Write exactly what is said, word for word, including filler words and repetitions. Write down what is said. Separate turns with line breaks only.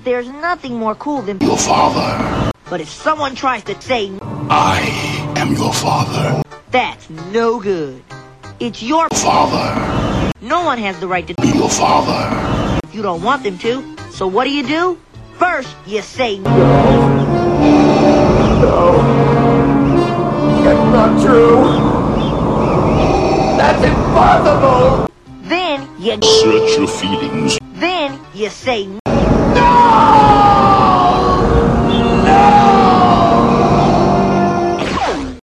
there's nothing more cool than
your father.
But if someone tries to say
I am your father.
That's no good. It's your
father.
No one has the right to
be your father.
You don't want them to. So what do you do? First, you say no.
No. That's not true. That's impossible.
Then you
search your feelings.
Then you say no.